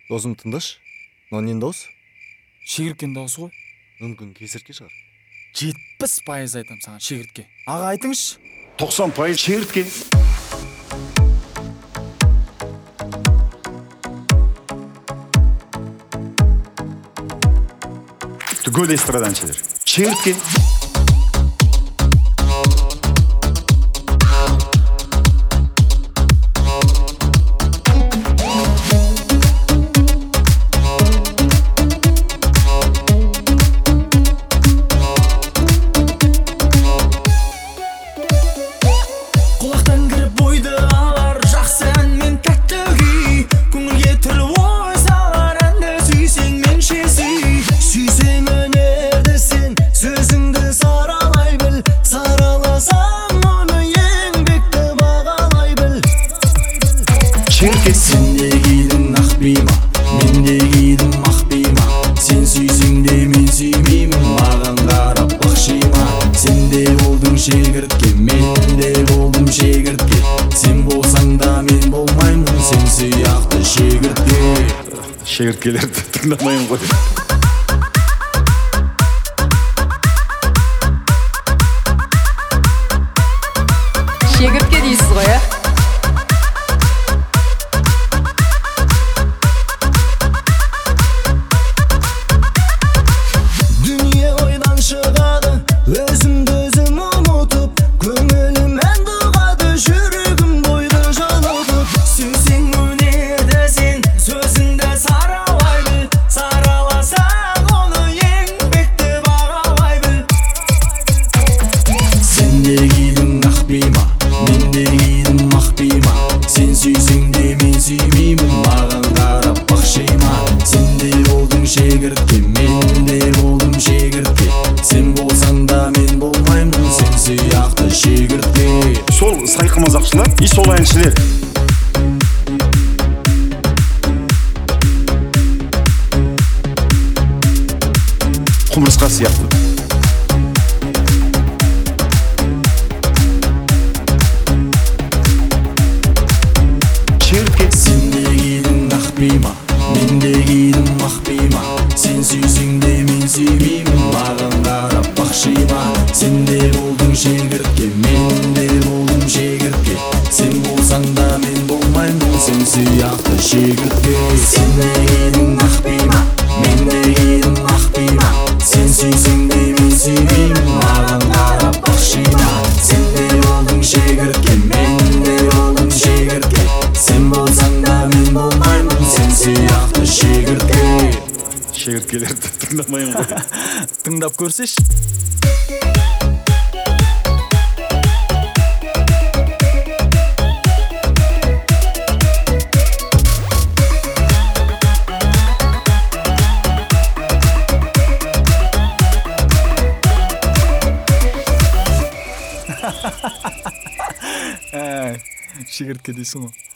Досым тыңдашы. Мынау ненің дауысы? Шегірткен дауысы ғой. Мүмкін кесіртке шығар. 70% айтам саған шегіртке. Аға айтыңызшы. 90% шегіртке. Түгел эстрадан әншілер. Шегіртке. Құлақтан кіріп бойды алар жақсы ән мен тәтті күй. Көңілге түрлі ой салар әнді сүйсең меншесі. Сүйсең өнерді сен сөзіңді саралай біл. Сараласаң оны еңбекті бағалай біл. Шегіртке. Сен де кидің ақ бейма, мен де кидім ақ бейма. Сен сүйсең де мен сүймеймін, маған қарап бақшима. Сен де болдың шегіртке, мен де болдым шегіртке. Сен болсаң да мен болмаймын, сен сияқты шегіртке. Шегірткелерді тыңдамайын ғой. Шегіртке дейсіз ғой, ә? Дүние ойдан шығады, өзімді өзім ұмытып. Көңілім ән бұғады, жүрегім бойды жылытып. Сүйсең өнерді сен сөзіңді саралай біл. Сараласаң оны еңбекті бағалай біл. Сен де кидің ақ бейма, мен де кидім ақ бейма. Сен сүйсең де мен сүймеймін, маған қарап бақшима. Сен де болдың шегіртке, мен де болдым шегіртке. Сен болсаң да мен болмаймын, сен сияқты шегіртке. Сол сайқымазақшылар и сол әншілер. Құмырсқа сияқты. Шегіртке. Сен де кидің ақ бейма, мен де кидім ақ бейма. Сен сүйсең де мен сүймеймін, маған қарап бақшима. Сен де болдың шегіртке, мен де болдым шегіртке. Сен болсаң да мен болмаймын, сен сияқты шегіртке. Сен де кидің ақ бейма, мен де кидім ақ бейма. Сен сүйсең де мен сүймеймін, маған қарап бақшима. Сен де болдың шегіртке, мен де болдым шегіртке. Сен болсаң да мен болмаймын, сен сияқты шегіртке. Шегірткелерді тыңдамайын ғой. Тыңдап көрсеш. Шегіртке дейсің ғой.